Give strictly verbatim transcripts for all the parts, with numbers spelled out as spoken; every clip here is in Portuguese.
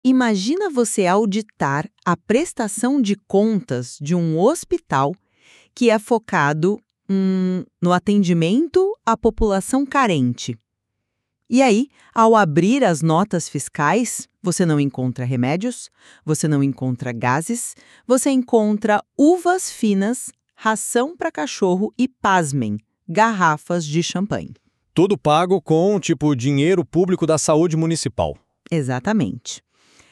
Imagina você auditar a prestação de contas de um hospital que é focado hum, no atendimento à população carente. E aí, ao abrir as notas fiscais, você não encontra remédios, você não encontra gases, você encontra uvas finas, ração para cachorro e, pasmem, garrafas de champanhe. Tudo pago com, tipo, dinheiro público da saúde municipal. Exatamente.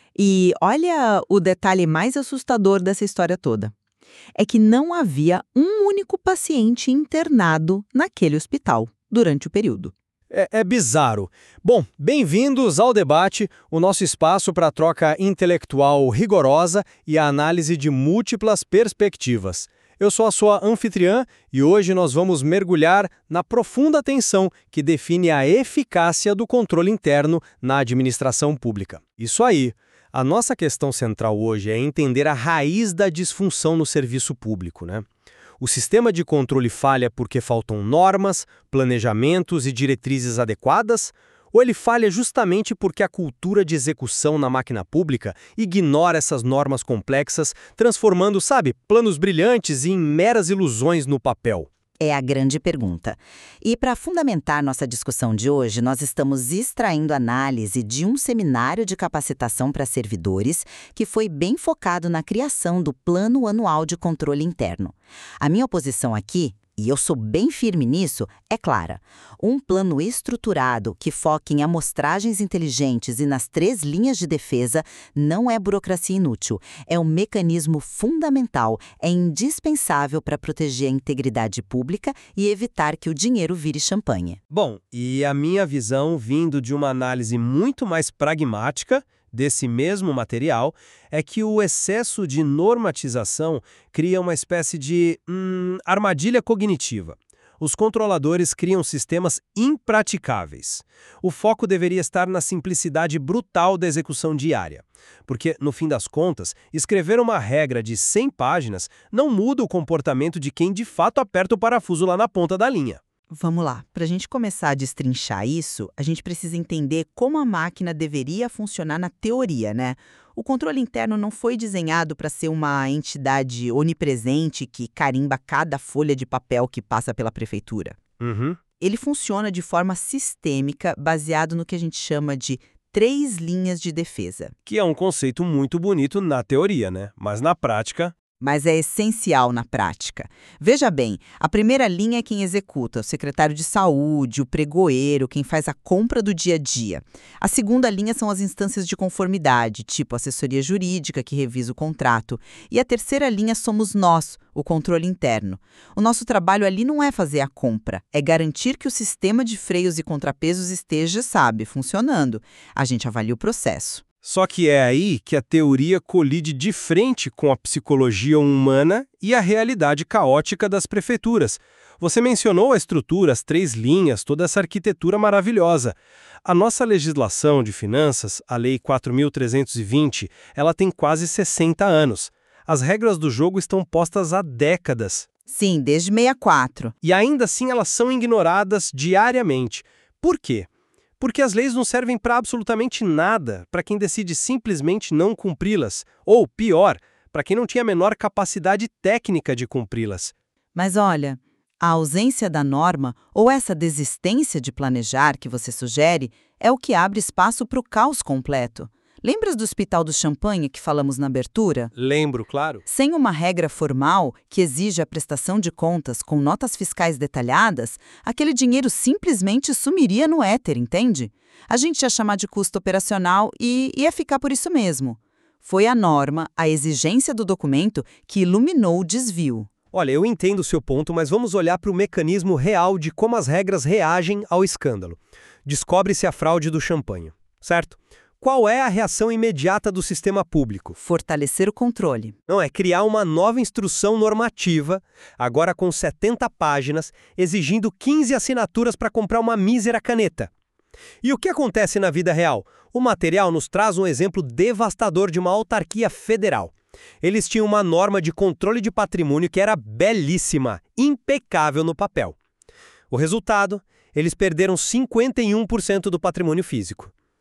E olha o detalhe mais assustador dessa história toda. É que não havia um único paciente internado naquele hospital durante o período. É, é bizarro. Bom, bem-vindos ao debate, o nosso espaço para a troca intelectual rigorosa e a análise de múltiplas perspectivas. Eu sou a sua anfitriã e hoje nós vamos mergulhar na profunda tensão que define a eficácia do controle interno na administração pública. Isso aí. A nossa questão central hoje é entender a raiz da disfunção no serviço público, né? O sistema de controle falha porque faltam normas, planejamentos e diretrizes adequadas? Ou ele falha justamente porque a cultura de execução na máquina pública ignora essas normas complexas, transformando, sabe, planos brilhantes em meras ilusões no papel? É a grande pergunta. E para fundamentar nossa discussão de hoje, nós estamos extraindo análise de um seminário de capacitação para servidores que foi bem focado na criação do Plano Anual de Controle Interno. A minha oposição aqui, e eu sou bem firme nisso, é clara. Um plano estruturado que foque em amostragens inteligentes e nas três linhas de defesa não é burocracia inútil. É um mecanismo fundamental, é indispensável para proteger a integridade pública e evitar que o dinheiro vire champanhe. Bom, e a minha visão, vindo de uma análise muito mais pragmática desse mesmo material, é que o excesso de normatização cria uma espécie de hum, armadilha cognitiva. Os controladores criam sistemas impraticáveis. O foco deveria estar na simplicidade brutal da execução diária. Porque, no fim das contas, escrever uma regra de cem páginas não muda o comportamento de quem de fato aperta o parafuso lá na ponta da linha. Vamos lá, para a gente começar a destrinchar isso, a gente precisa entender como a máquina deveria funcionar na teoria, né? O controle interno não foi desenhado para ser uma entidade onipresente que carimba cada folha de papel que passa pela prefeitura. Uhum. Ele funciona de forma sistêmica, baseado no que a gente chama de três linhas de defesa. Que é um conceito muito bonito na teoria, né? Mas na prática... Mas é essencial na prática. Veja bem, a primeira linha é quem executa, o secretário de saúde, o pregoeiro, quem faz a compra do dia a dia. A segunda linha são as instâncias de conformidade, tipo assessoria jurídica, que revisa o contrato. E a terceira linha somos nós, o controle interno. O nosso trabalho ali não é fazer a compra, é garantir que o sistema de freios e contrapesos esteja, sabe, funcionando. A gente avalia o processo. Só que é aí que a teoria colide de frente com a psicologia humana e a realidade caótica das prefeituras. Você mencionou a estrutura, as três linhas, toda essa arquitetura maravilhosa. A nossa legislação de finanças, a Lei quatro mil trezentos e vinte, ela tem quase sessenta anos. As regras do jogo estão postas há décadas. Sim, desde sessenta e quatro. E ainda assim elas são ignoradas diariamente. Por quê? Porque as leis não servem para absolutamente nada para quem decide simplesmente não cumpri-las. Ou, pior, para quem não tinha a menor capacidade técnica de cumpri-las. Mas olha, a ausência da norma ou essa desistência de planejar que você sugere é o que abre espaço para o caos completo. Lembras do Hospital do Champanhe que falamos na abertura? Lembro, claro. Sem uma regra formal que exige a prestação de contas com notas fiscais detalhadas, aquele dinheiro simplesmente sumiria no éter, entende? A gente ia chamar de custo operacional e ia ficar por isso mesmo. Foi a norma, a exigência do documento, que iluminou o desvio. Olha, eu entendo o seu ponto, mas vamos olhar para o mecanismo real de como as regras reagem ao escândalo. Descobre-se a fraude do champanhe, certo? Qual é a reação imediata do sistema público? Fortalecer o controle. Não, é criar uma nova instrução normativa, agora com setenta páginas, exigindo quinze assinaturas para comprar uma mísera caneta. E o que acontece na vida real? O material nos traz um exemplo devastador de uma autarquia federal. Eles tinham uma norma de controle de patrimônio que era belíssima, impecável no papel. O resultado? Eles perderam cinquenta e um por cento do patrimônio físico.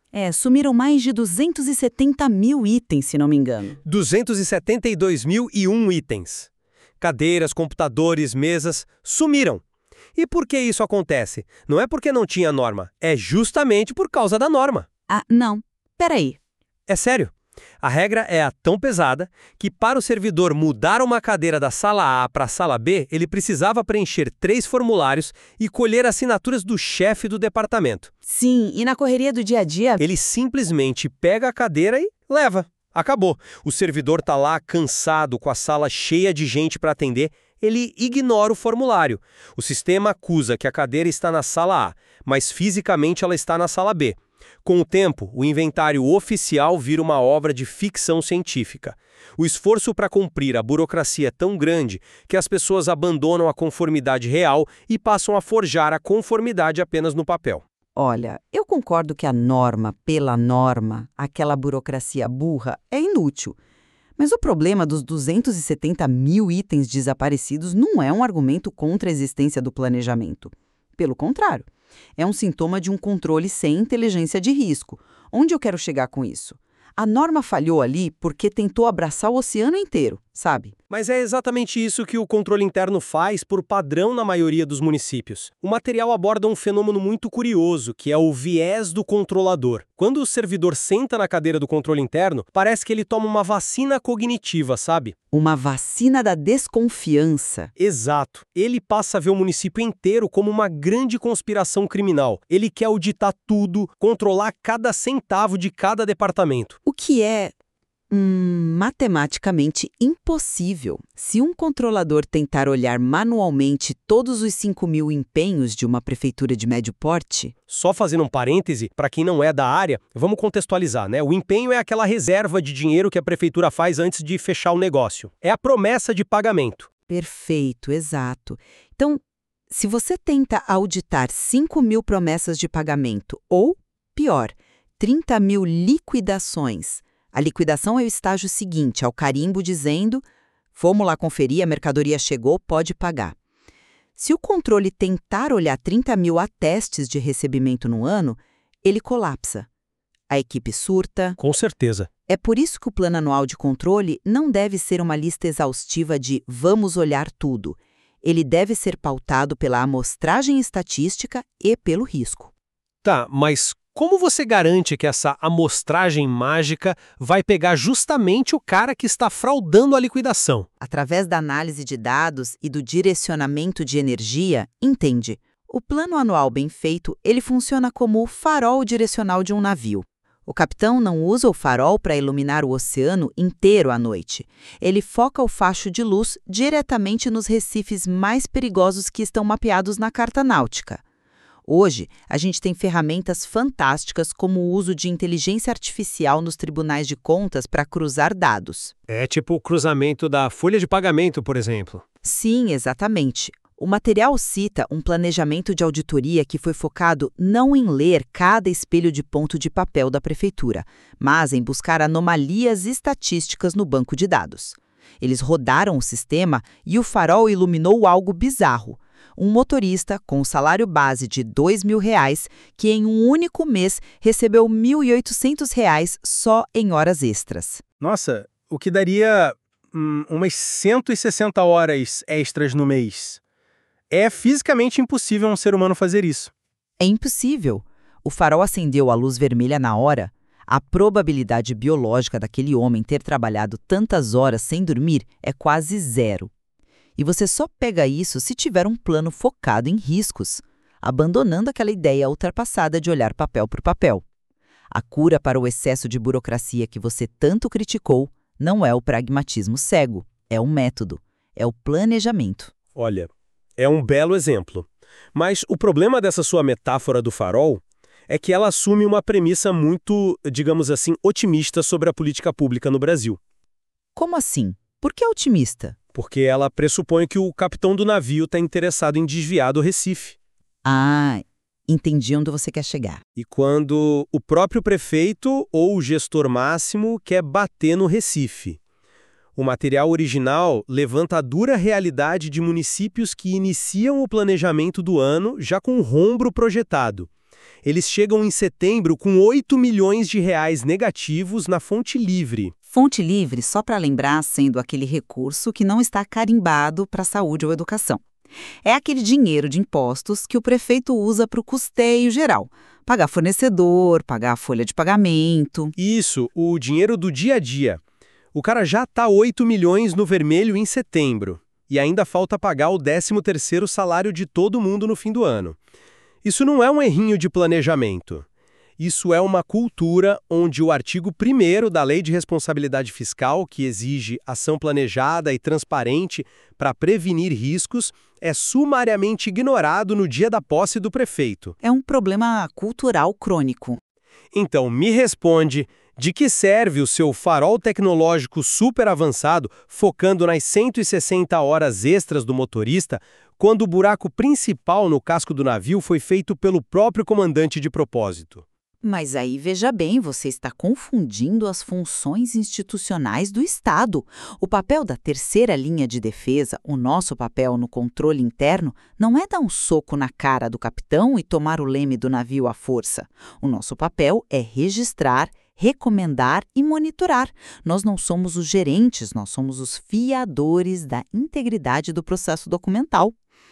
É, sumiram mais de duzentos e setenta mil itens, se não me engano. duzentos e setenta e dois mil e um itens. Cadeiras, computadores, mesas, sumiram. E por que isso acontece? Não é porque não tinha norma, é justamente por causa da norma. Ah, não. Peraí. É sério. A regra é a tão pesada que para o servidor mudar uma cadeira da sala A para a sala B, ele precisava preencher três formulários e colher assinaturas do chefe do departamento. Sim, e na correria do dia a dia... Ele simplesmente pega a cadeira e leva. Acabou. O servidor tá lá cansado, com a sala cheia de gente para atender, ele ignora o formulário. O sistema acusa que a cadeira está na sala A, mas fisicamente ela está na sala B. Com o tempo, o inventário oficial vira uma obra de ficção científica. O esforço para cumprir a burocracia é tão grande que as pessoas abandonam a conformidade real e passam a forjar a conformidade apenas no papel. Olha, eu concordo que a norma pela norma, aquela burocracia burra, é inútil. Mas o problema dos duzentos e setenta mil itens desaparecidos não é um argumento contra a existência do planejamento. Pelo contrário, é um sintoma de um controle sem inteligência de risco. Onde eu quero chegar com isso? A norma falhou ali porque tentou abraçar o oceano inteiro, sabe? Mas é exatamente isso que o controle interno faz por padrão na maioria dos municípios. O material aborda um fenômeno muito curioso, que é o viés do controlador. Quando o servidor senta na cadeira do controle interno, parece que ele toma uma vacina cognitiva, sabe? Uma vacina da desconfiança. Exato. Ele passa a ver o município inteiro como uma grande conspiração criminal. Ele quer auditar tudo, controlar cada centavo de cada departamento. O que é... Hum, matematicamente impossível. Se um controlador tentar olhar manualmente todos os cinco mil empenhos de uma prefeitura de médio porte... Só fazendo um parêntese, para quem não é da área, vamos contextualizar, né? O empenho é aquela reserva de dinheiro que a prefeitura faz antes de fechar o negócio. É a promessa de pagamento. Perfeito, exato. Então, se você tenta auditar cinco mil promessas de pagamento, ou, pior, trinta mil liquidações... A liquidação é o estágio seguinte, ao carimbo dizendo, fomos lá conferir, a mercadoria chegou, pode pagar. Se o controle tentar olhar trinta mil atestes de recebimento no ano, ele colapsa. A equipe surta. Com certeza. É por isso que o plano anual de controle não deve ser uma lista exaustiva de vamos olhar tudo. Ele deve ser pautado pela amostragem estatística e pelo risco. Tá, mas como você garante que essa amostragem mágica vai pegar justamente o cara que está fraudando a liquidação? Através da análise de dados e do direcionamento de energia, entende? O plano anual bem feito, ele funciona como o farol direcional de um navio. O capitão não usa o farol para iluminar o oceano inteiro à noite. Ele foca o facho de luz diretamente nos recifes mais perigosos que estão mapeados na carta náutica. Hoje, a gente tem ferramentas fantásticas como o uso de inteligência artificial nos tribunais de contas para cruzar dados. É tipo o cruzamento da folha de pagamento, por exemplo. Sim, exatamente. O material cita um planejamento de auditoria que foi focado não em ler cada espelho de ponto de papel da prefeitura, mas em buscar anomalias estatísticas no banco de dados. Eles rodaram o sistema e o farol iluminou algo bizarro. Um motorista com um salário base de dois mil reais que em um único mês recebeu mil e oitocentos reais só em horas extras. Nossa, o que daria hum, umas cento e sessenta horas extras no mês. É fisicamente impossível um ser humano fazer isso. É impossível. O farol acendeu a luz vermelha na hora. A probabilidade biológica daquele homem ter trabalhado tantas horas sem dormir é quase zero. E você só pega isso se tiver um plano focado em riscos, abandonando aquela ideia ultrapassada de olhar papel por papel. A cura para o excesso de burocracia que você tanto criticou não é o pragmatismo cego, é o método, é o planejamento. Olha, é um belo exemplo. Mas o problema dessa sua metáfora do farol é que ela assume uma premissa muito, digamos assim, otimista sobre a política pública no Brasil. Como assim? Por que otimista? Porque ela pressupõe que o capitão do navio está interessado em desviar do Recife. Ah, entendi onde você quer chegar. E quando o próprio prefeito ou o gestor máximo quer bater no Recife. O material original levanta a dura realidade de municípios que iniciam o planejamento do ano já com o rombro projetado. Eles chegam em setembro com oito milhões de reais negativos na fonte livre. Fonte livre, só para lembrar, sendo aquele recurso que não está carimbado para a saúde ou educação. É aquele dinheiro de impostos que o prefeito usa para o custeio geral. Pagar fornecedor, pagar a folha de pagamento. Isso, o dinheiro do dia a dia. O cara já tá oito milhões no vermelho em setembro. E ainda falta pagar o décimo terceiro salário de todo mundo no fim do ano. Isso não é um errinho de planejamento. Isso é uma cultura onde o artigo primeiro da Lei de Responsabilidade Fiscal, que exige ação planejada e transparente para prevenir riscos, é sumariamente ignorado no dia da posse do prefeito. É um problema cultural crônico. Então, me responde, de que serve o seu farol tecnológico super avançado, focando nas cento e sessenta horas extras do motorista, quando o buraco principal no casco do navio foi feito pelo próprio comandante de propósito? Mas aí, veja bem, você está confundindo as funções institucionais do Estado. O papel da terceira linha de defesa, o nosso papel no controle interno, não é dar um soco na cara do capitão e tomar o leme do navio à força. O nosso papel é registrar, recomendar e monitorar. Nós não somos os gerentes, nós somos os fiadores da integridade do processo documental.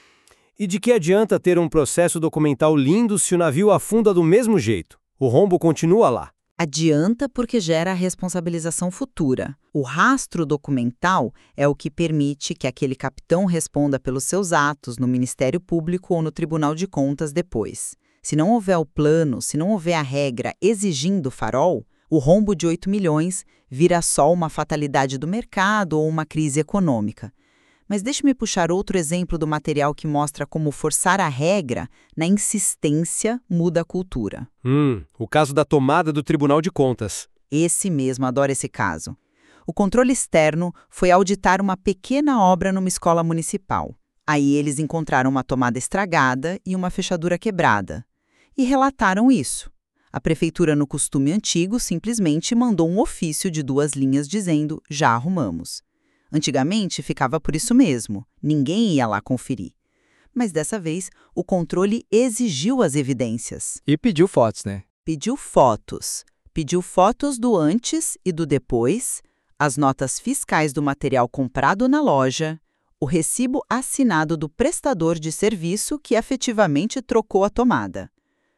E de que adianta ter um processo documental lindo se o navio afunda do mesmo jeito? O rombo continua lá. Adianta porque gera a responsabilização futura. O rastro documental é o que permite que aquele capitão responda pelos seus atos no Ministério Público ou no Tribunal de Contas depois. Se não houver o plano, se não houver a regra exigindo farol, o rombo de oito milhões vira só uma fatalidade do mercado ou uma crise econômica. Mas deixe-me puxar outro exemplo do material que mostra como forçar a regra na insistência muda a cultura. Hum, o caso da tomada do Tribunal de Contas. Esse mesmo, adoro esse caso. O controle externo foi auditar uma pequena obra numa escola municipal. Aí eles encontraram uma tomada estragada e uma fechadura quebrada. E relataram isso. A prefeitura, no costume antigo, simplesmente mandou um ofício de duas linhas dizendo, já arrumamos. Antigamente, ficava por isso mesmo. Ninguém ia lá conferir. Mas dessa vez, o controle exigiu as evidências. E pediu fotos, né? Pediu fotos. Pediu fotos do antes e do depois, as notas fiscais do material comprado na loja, o recibo assinado do prestador de serviço que efetivamente trocou a tomada.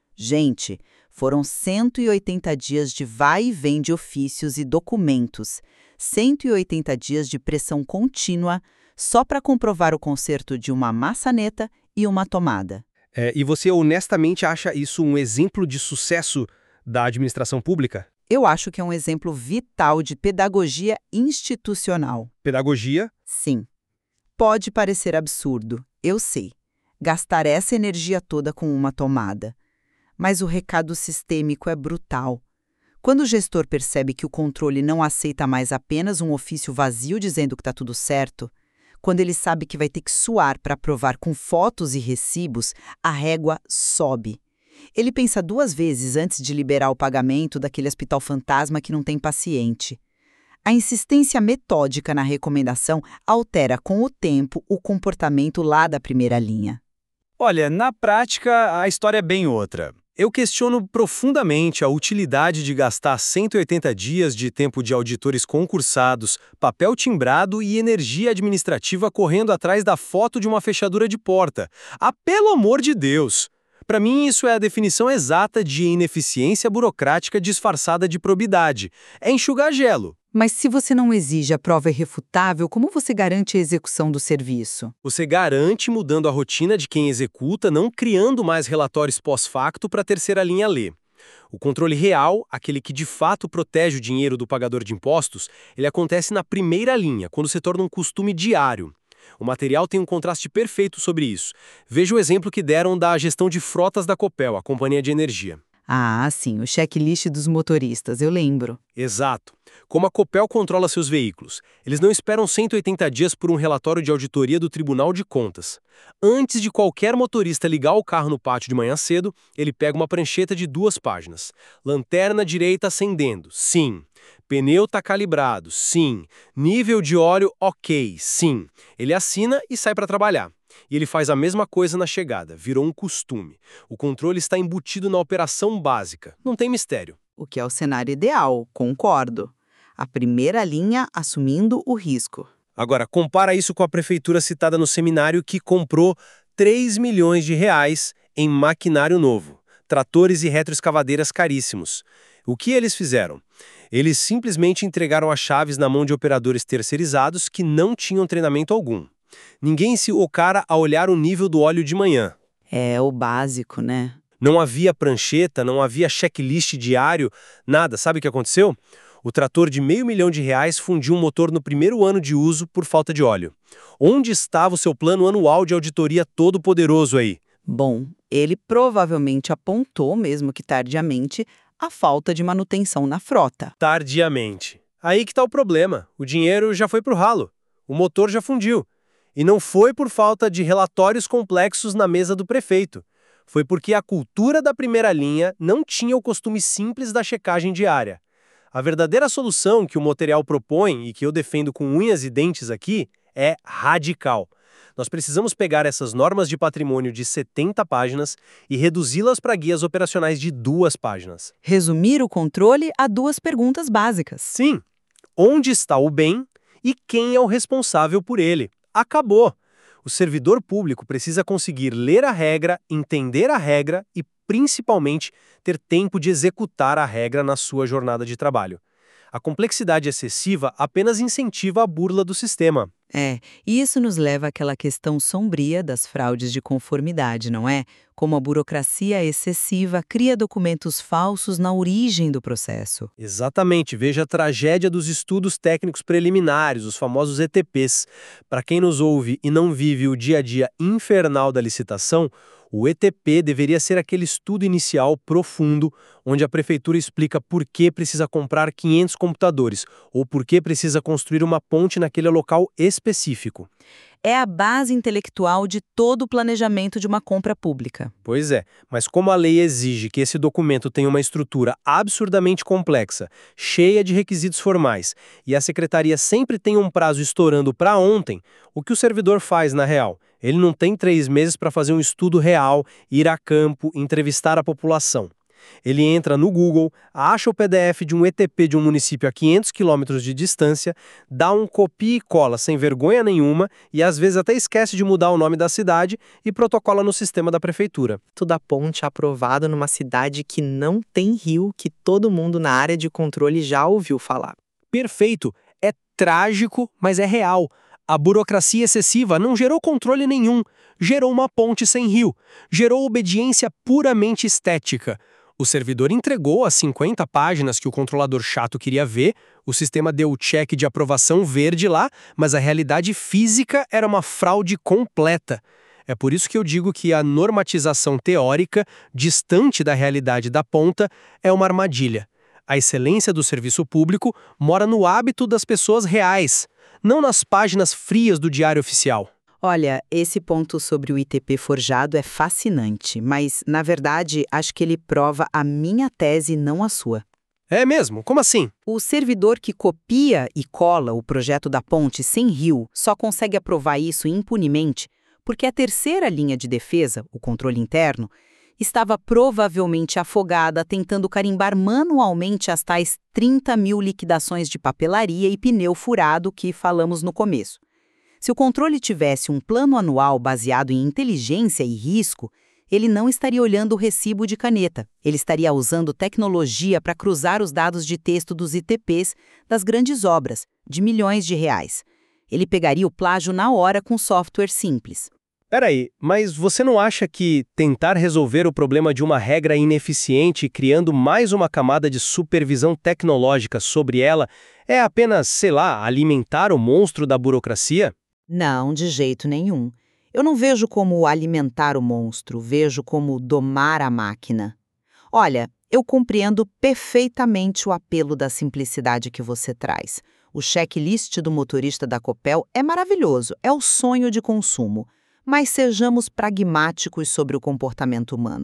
Gente, foram cento e oitenta dias de vai e vem de ofícios e documentos, cento e oitenta dias de pressão contínua só para comprovar o conserto de uma maçaneta e uma tomada. É, e você honestamente acha isso um exemplo de sucesso da administração pública? Eu acho que é um exemplo vital de pedagogia institucional. Pedagogia? Sim. Pode parecer absurdo, eu sei, gastar essa energia toda com uma tomada. Mas o recado sistêmico é brutal. Quando o gestor percebe que o controle não aceita mais apenas um ofício vazio dizendo que está tudo certo, quando ele sabe que vai ter que suar para provar com fotos e recibos, a régua sobe. Ele pensa duas vezes antes de liberar o pagamento daquele hospital fantasma que não tem paciente. A insistência metódica na recomendação altera com o tempo o comportamento lá da primeira linha. Olha, na prática, a história é bem outra. Eu questiono profundamente a utilidade de gastar cento e oitenta dias de tempo de auditores concursados, papel timbrado e energia administrativa correndo atrás da foto de uma fechadura de porta. Ah, pelo amor de Deus! Para mim, isso é a definição exata de ineficiência burocrática disfarçada de probidade. É enxugar gelo. Mas se você não exige a prova irrefutável, como você garante a execução do serviço? Você garante mudando a rotina de quem executa, não criando mais relatórios pós-facto para a terceira linha ler. O controle real, aquele que de fato protege o dinheiro do pagador de impostos, ele acontece na primeira linha, quando se torna um costume diário. O material tem um contraste perfeito sobre isso. Veja o exemplo que deram da gestão de frotas da Copel, a companhia de energia. Ah, sim, o checklist dos motoristas, eu lembro. Exato. Como a Copel controla seus veículos? Eles não esperam cento e oitenta dias por um relatório de auditoria do Tribunal de Contas. Antes de qualquer motorista ligar o carro no pátio de manhã cedo, ele pega uma prancheta de duas páginas. Lanterna direita acendendo, sim. Pneu tá calibrado, sim. Nível de óleo ok, sim. Ele assina e sai para trabalhar. E ele faz a mesma coisa na chegada, virou um costume. O controle está embutido na operação básica, não tem mistério. O que é o cenário ideal, concordo. A primeira linha assumindo o risco. Agora, compara isso com a prefeitura citada no seminário que comprou três milhões de reais em maquinário novo, tratores e retroescavadeiras caríssimos. O que eles fizeram? Eles simplesmente entregaram as chaves na mão de operadores terceirizados que não tinham treinamento algum. Ninguém se ocara a olhar o nível do óleo de manhã. É o básico, né? Não havia prancheta, não havia checklist diário, nada. Sabe o que aconteceu? O trator de meio milhão de reais fundiu um motor no primeiro ano de uso por falta de óleo. Onde estava o seu plano anual de auditoria todo poderoso aí? Bom, ele provavelmente apontou, mesmo que tardiamente, a falta de manutenção na frota. Tardiamente. Aí que está o problema. O dinheiro já foi pro ralo. O motor já fundiu. E não foi por falta de relatórios complexos na mesa do prefeito. Foi porque a cultura da primeira linha não tinha o costume simples da checagem diária. A verdadeira solução que o Moterial propõe e que eu defendo com unhas e dentes aqui é radical. Nós precisamos pegar essas normas de patrimônio de setenta páginas e reduzi-las para guias operacionais de duas páginas. Resumir o controle a duas perguntas básicas. Sim. Onde está o bem e quem é o responsável por ele? Acabou. O servidor público precisa conseguir ler a regra, entender a regra e, principalmente, ter tempo de executar a regra na sua jornada de trabalho. A complexidade excessiva apenas incentiva a burla do sistema. É, e isso nos leva àquela questão sombria das fraudes de conformidade, não é? Como a burocracia excessiva cria documentos falsos na origem do processo. Exatamente, veja a tragédia dos estudos técnicos preliminares, os famosos E T Ps. Para quem nos ouve e não vive o dia a dia infernal da licitação, o E T P deveria ser aquele estudo inicial profundo, onde a prefeitura explica por que precisa comprar quinhentos computadores ou por que precisa construir uma ponte naquele local específico. É a base intelectual de todo o planejamento de uma compra pública. Pois é, mas como a lei exige que esse documento tenha uma estrutura absurdamente complexa, cheia de requisitos formais, e a secretaria sempre tem um prazo estourando para ontem, o que o servidor faz na real? Ele não tem três meses para fazer um estudo real, ir a campo, entrevistar a população. Ele entra no Google, acha o P D F de um E T P de um município a quinhentos quilômetros de distância, dá um copia e cola sem vergonha nenhuma e às vezes até esquece de mudar o nome da cidade e protocola no sistema da prefeitura. Da ponte aprovado numa cidade que não tem rio, que todo mundo na área de controle já ouviu falar. Perfeito. É trágico, mas é real. A burocracia excessiva não gerou controle nenhum, gerou uma ponte sem rio, gerou obediência puramente estética. O servidor entregou as cinquenta páginas que o controlador chato queria ver, o sistema deu o cheque de aprovação verde lá, mas a realidade física era uma fraude completa. É por isso que eu digo que a normatização teórica, distante da realidade da ponta, é uma armadilha. A excelência do serviço público mora no hábito das pessoas reais, não nas páginas frias do diário oficial. Olha, esse ponto sobre o I T P forjado é fascinante, mas, na verdade, acho que ele prova a minha tese e não a sua. É mesmo? Como assim? O servidor que copia e cola o projeto da ponte sem rio só consegue aprovar isso impunemente porque a terceira linha de defesa, o controle interno, estava provavelmente afogada tentando carimbar manualmente as tais trinta mil liquidações de papelaria e pneu furado que falamos no começo. Se o controle tivesse um plano anual baseado em inteligência e risco, ele não estaria olhando o recibo de caneta. Ele estaria usando tecnologia para cruzar os dados de texto dos I T Ps das grandes obras, de milhões de reais. Ele pegaria o plágio na hora com software simples. Peraí, mas você não acha que tentar resolver o problema de uma regra ineficiente criando mais uma camada de supervisão tecnológica sobre ela é apenas, sei lá, alimentar o monstro da burocracia? Não, de jeito nenhum. Eu não vejo como alimentar o monstro, vejo como domar a máquina. Olha, eu compreendo perfeitamente o apelo da simplicidade que você traz. O checklist do motorista da Copel é maravilhoso, é o sonho de consumo. Mas sejamos pragmáticos sobre o comportamento humano.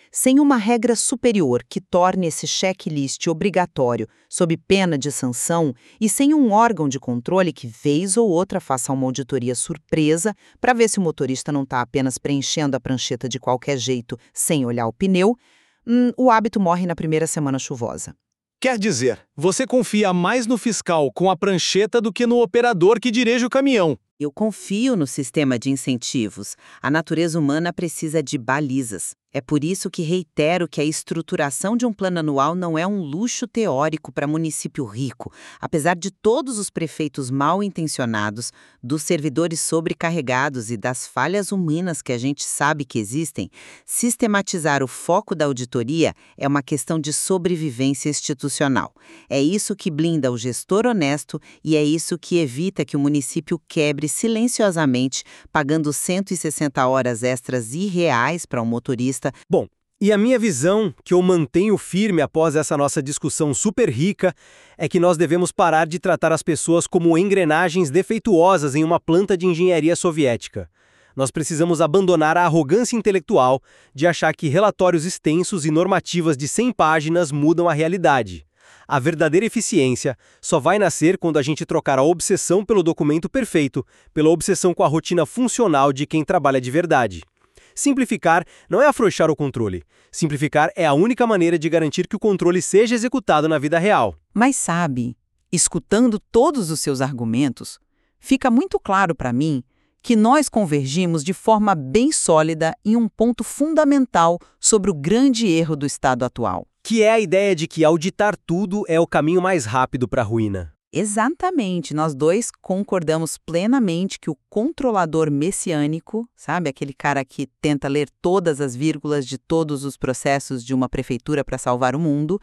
Sem uma regra superior que torne esse checklist obrigatório sob pena de sanção e sem um órgão de controle que, vez ou outra, faça uma auditoria surpresa para ver se o motorista não está apenas preenchendo a prancheta de qualquer jeito sem olhar o pneu, hum, o hábito morre na primeira semana chuvosa. Quer dizer, você confia mais no fiscal com a prancheta do que no operador que dirige o caminhão. Eu confio no sistema de incentivos. A natureza humana precisa de balizas. É por isso que reitero que a estruturação de um plano anual não é um luxo teórico para município rico. Apesar de todos os prefeitos mal intencionados, dos servidores sobrecarregados e das falhas humanas que a gente sabe que existem, sistematizar o foco da auditoria é uma questão de sobrevivência institucional. É isso que blinda o gestor honesto e é isso que evita que o município quebre silenciosamente, pagando cento e sessenta horas extras irreais para um motorista. Bom, e a minha visão, que eu mantenho firme após essa nossa discussão super rica, é que nós devemos parar de tratar as pessoas como engrenagens defeituosas em uma planta de engenharia soviética. Nós precisamos abandonar a arrogância intelectual de achar que relatórios extensos e normativas de cem páginas mudam a realidade. A verdadeira eficiência só vai nascer quando a gente trocar a obsessão pelo documento perfeito, pela obsessão com a rotina funcional de quem trabalha de verdade. Simplificar não é afrouxar o controle. Simplificar é a única maneira de garantir que o controle seja executado na vida real. Mas sabe, escutando todos os seus argumentos, fica muito claro para mim que nós convergimos de forma bem sólida em um ponto fundamental sobre o grande erro do estado atual. Que é a ideia de que auditar tudo é o caminho mais rápido para a ruína. Exatamente, nós dois concordamos plenamente que o controlador messiânico, sabe, aquele cara que tenta ler todas as vírgulas de todos os processos de uma prefeitura para salvar o mundo,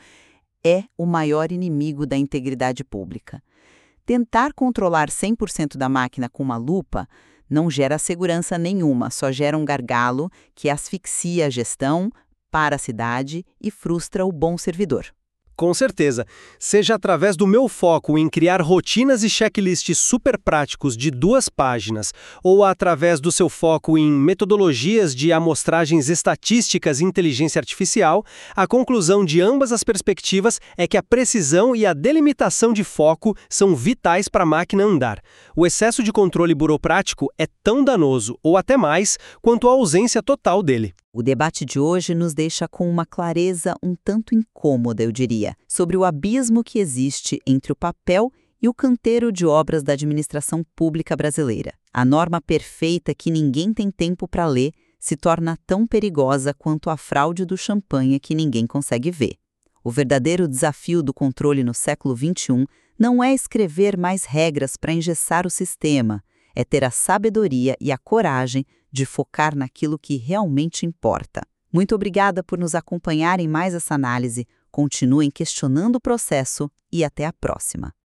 é o maior inimigo da integridade pública. Tentar controlar cem por cento da máquina com uma lupa não gera segurança nenhuma, só gera um gargalo que asfixia a gestão, para a cidade e frustra o bom servidor. Com certeza. Seja através do meu foco em criar rotinas e checklists super práticos de duas páginas, ou através do seu foco em metodologias de amostragens estatísticas e inteligência artificial, a conclusão de ambas as perspectivas é que a precisão e a delimitação de foco são vitais para a máquina andar. O excesso de controle burocrático é tão danoso, ou até mais, quanto a ausência total dele. O debate de hoje nos deixa com uma clareza um tanto incômoda, eu diria, sobre o abismo que existe entre o papel e o canteiro de obras da administração pública brasileira. A norma perfeita que ninguém tem tempo para ler se torna tão perigosa quanto a fraude do champanhe que ninguém consegue ver. O verdadeiro desafio do controle no século vinte e um não é escrever mais regras para engessar o sistema, é ter a sabedoria e a coragem de focar naquilo que realmente importa. Muito obrigada por nos acompanhar em mais essa análise. Continuem questionando o processo e até a próxima.